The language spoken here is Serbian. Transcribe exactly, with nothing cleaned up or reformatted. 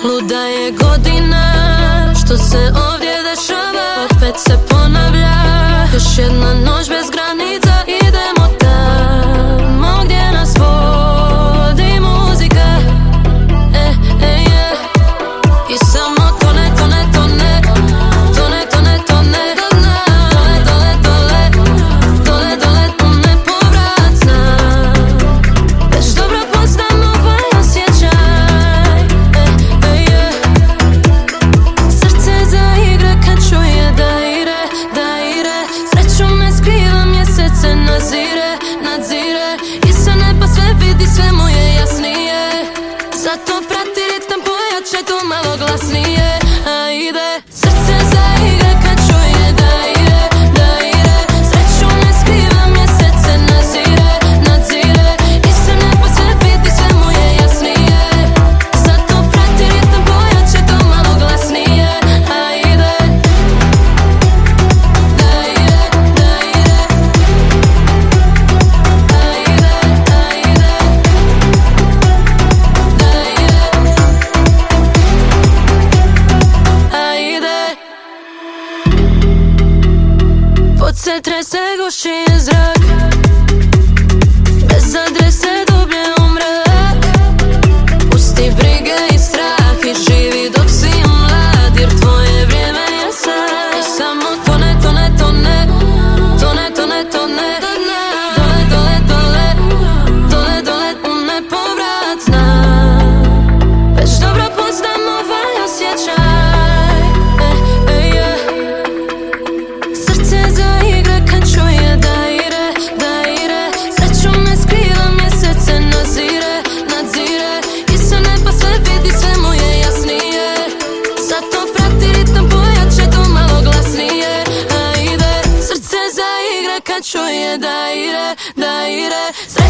Luda je godina što se ovdje dešava, opet se ponavlja. Još jedna noć bez granica, idemo tamo gdje nas vodi muzika. E, e, je. I samo tone, tone, tone, tone, tone, tone, dole, dole, dole, dole, dole, tu nepovratna. Već dobro poznam ovaj osjećaj. E, e, je. Srce zaigra kad čuje da ire, da ire. Sreću ne skriva, mjesece nazire, nadzire. I sa neba sve vidi, sve mu je jasnije. Zato prati ritam, pojače to malo glasnije. A ide, srce zaigra kad čuje da ire, da ire. Sreću ne skriva, mjesece nazire, nadzire. I sa neba sve vidi, sve mu je jasnije. Zato prati ritam, pojače to malo glasnije. A ide, da ide, da ide. A ide, a ide. Da ide, a ide. Pod se trese, guši je zrak. Bez adrese, dublje u mrak. Pusti brige i strah i živi dok si mlad, jer tvoje vrijeme je sad. I samo tone, tone, tone, tone, tone, tone. Dole, dole, dole, dole, dole, nepovratna. Već dobro poznam ovaj osjećaj. E, e, je. Srce zaigra kad čuje da ire, da ire. Sreću ne skriva, mjesece nazire, nadzire. I sa neba sve vidi, sve mu je jasnije. Zato prati ritam, pojače to malo glasnije. A ide, srce zaigra kad čuje da ire, da ire.